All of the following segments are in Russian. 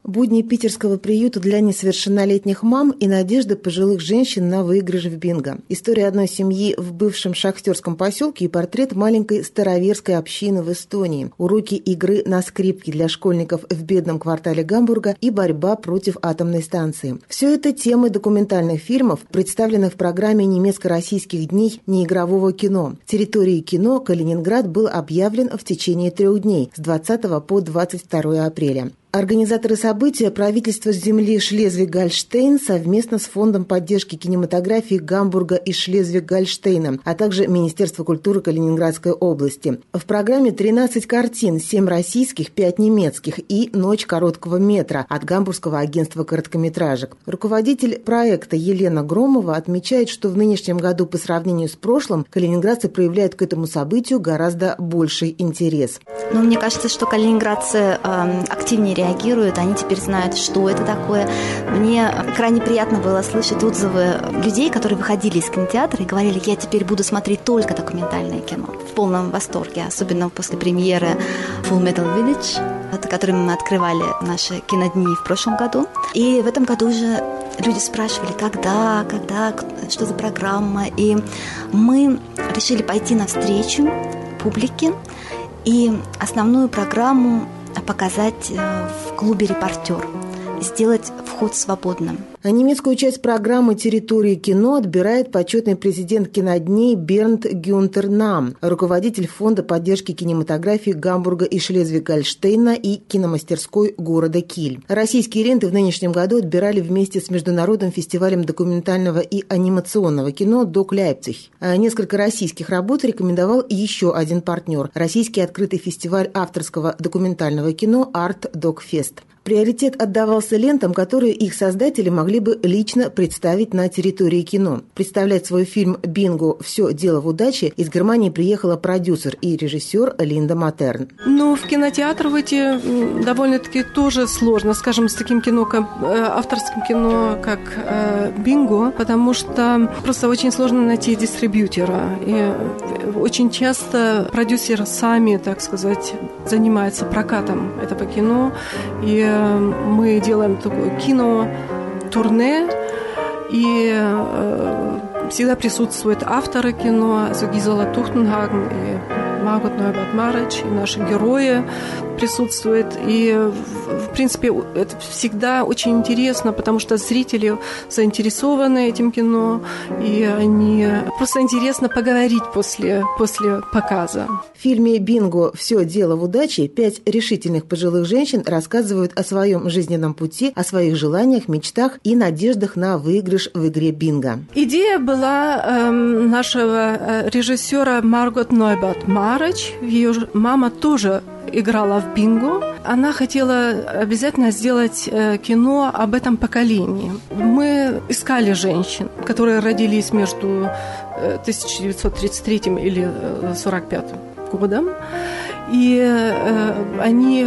Будни питерского приюта для несовершеннолетних мам и надежды пожилых женщин на выигрыш в бинго. История одной семьи в бывшем шахтерском поселке и портрет маленькой староверской общины в Эстонии. Уроки игры на скрипке для школьников в бедном квартале Гамбурга и борьба против атомной станции. Все это темы документальных фильмов, представленных в программе немецко-российских дней неигрового кино. Территорией кино Калининград был объявлен в течение 3 дней с 20 по 22 апреля. Организаторы события – правительство земли Шлезвиг-Гольштейн совместно с Фондом поддержки кинематографии Гамбурга и Шлезвиг-Гольштейна, а также Министерство культуры Калининградской области. В программе 13 картин, 7 российских, 5 немецких и «Ночь короткого метра» от Гамбургского агентства короткометражек. Руководитель проекта Елена Громова отмечает, что в нынешнем году по сравнению с прошлым калининградцы проявляют к этому событию гораздо больший интерес. Мне кажется, что калининградцы активнее реагируют, они теперь знают, что это такое. Мне крайне приятно было слышать отзывы людей, которые выходили из кинотеатра и говорили: я теперь буду смотреть только документальное кино. В полном восторге, особенно после премьеры Full Metal Village, которым мы открывали наши кинодни в прошлом году. И в этом году уже люди спрашивали, когда, что за программа. И мы решили пойти навстречу публике и основную программу показать в клубе «Репортер», сделать вход свободным. А немецкую часть программы «Территории кино» отбирает почетный президент кинодней Бернд Гюнтер Нам, руководитель Фонда поддержки кинематографии Гамбурга и Шлезвиг-Гольштейна и киномастерской города Киль. Российские ленты в нынешнем году отбирали вместе с Международным фестивалем документального и анимационного кино «Док Лейпциг». А несколько российских работ рекомендовал еще один партнер – Российский открытый фестиваль авторского документального кино «Арт Док Фест». Приоритет отдавался лентам, которые их создатели могли бы лично представить на территории кино. Представлять свой фильм «Бинго. Все дело в удаче» из Германии приехала продюсер и режиссер Линда Матерн. В кинотеатр выйти довольно-таки тоже сложно, скажем, с таким кино, авторским кино, как «Бинго», потому что просто очень сложно найти дистрибьютора. И очень часто продюсеры сами, так сказать, занимаются прокатом этого кино. И мы делаем такое кино-турне, и всегда присутствуют авторы кино, Гизела Тухтенхаген и Маргот Нойбат-Марыч, и наши герои присутствуют. И, в принципе, это всегда очень интересно, потому что зрители заинтересованы этим кино, и они просто интересно поговорить после показа. В фильме «Бинго. Все дело в удаче» 5 решительных пожилых женщин рассказывают о своем жизненном пути, о своих желаниях, мечтах и надеждах на выигрыш в игре «Бинго». Идея была нашего режиссера Маргот Нойбат-Марыч. Ее мама тоже играла в бинго. Она хотела обязательно сделать кино об этом поколении. Мы искали женщин, которые родились между 1933 или 1945 годом. И они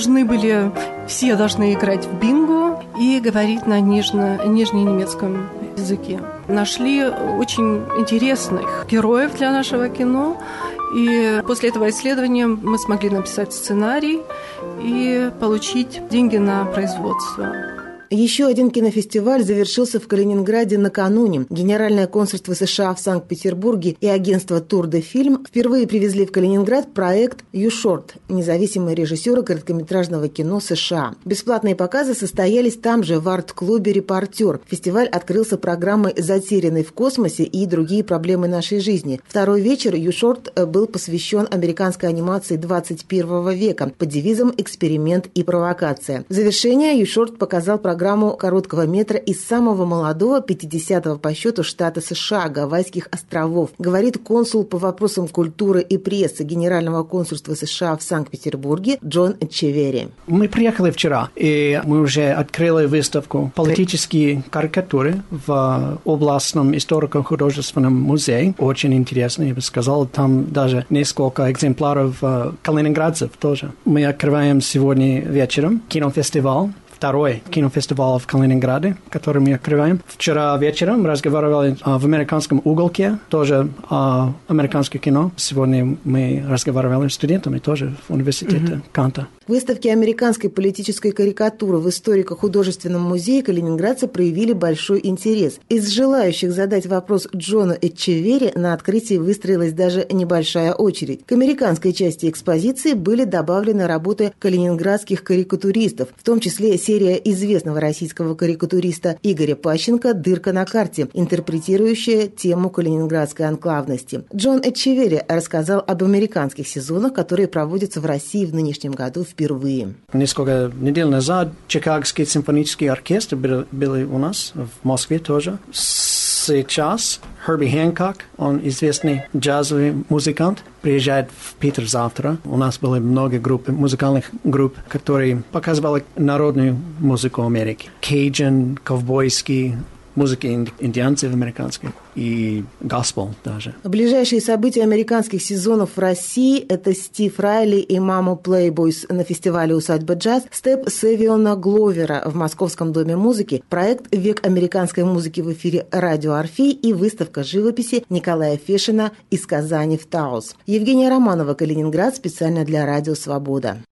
все должны играть в бинго и говорить на нижненемецком языке. Нашли очень интересных героев для нашего кино. И после этого исследования мы смогли написать сценарий и получить деньги на производство. Еще один кинофестиваль завершился в Калининграде накануне. Генеральное консульство США в Санкт-Петербурге и агентство Tour de Film впервые привезли в Калининград проект «You Short» – независимые режиссеры короткометражного кино США. Бесплатные показы состоялись там же, в арт-клубе «Репортер». Фестиваль открылся программой «Затерянный в космосе» и другие проблемы нашей жизни. Второй вечер «You Short» был посвящен американской анимации 21 века под девизом «Эксперимент и провокация». В завершение «You Short» показал программу короткого метра из самого молодого 50-го по счету штата США, Гавайских островов, говорит консул по вопросам культуры и прессы Генерального консульства США в Санкт-Петербурге Джон Эчеверри. Мы приехали вчера, и мы уже открыли выставку «Политические карикатуры» в областном историко-художественном музее. Очень интересно, я бы сказал, там даже несколько экземпляров калининградцев тоже. Мы открываем сегодня вечером кинофестиваль второй кинофестиваль в Калининграде, который мы открываем. Вчера вечером разговаривали в американском уголке, тоже о американском кино. Сегодня мы разговаривали с студентами тоже в университете Канта. Выставки американской политической карикатуры в историко-художественном музее калининградцы проявили большой интерес. Из желающих задать вопрос Джону Эчеверри на открытии выстроилась даже небольшая очередь. К американской части экспозиции были добавлены работы калининградских карикатуристов, в том числе серия известного российского карикатуриста Игоря Пащенко «Дырка на карте», интерпретирующая тему калининградской анклавности. Джон Эчеверри рассказал об американских сезонах, которые проводятся в России в нынешнем году впервые. Несколько недель назад Чикагский симфонический оркестр был у нас в Москве тоже. Сейчас Херби Хэнкок, он известный джазовый музыкант, приезжает в Питер завтра. У нас было много музыкальных групп, которые показывали народную музыку Америки. Кейджин, ковбойский, музыки индианцев американских и госпел даже. Ближайшие события американских сезонов в России – это Стив Райли и Маму Плейбойс на фестивале «Усадьба джаз», степ Севиона Гловера в Московском доме музыки, проект «Век американской музыки» в эфире «Радио Орфей» и выставка живописи Николая Фешина из Казани в Таус. Евгения Романова, Калининград, специально для «Радио Свобода».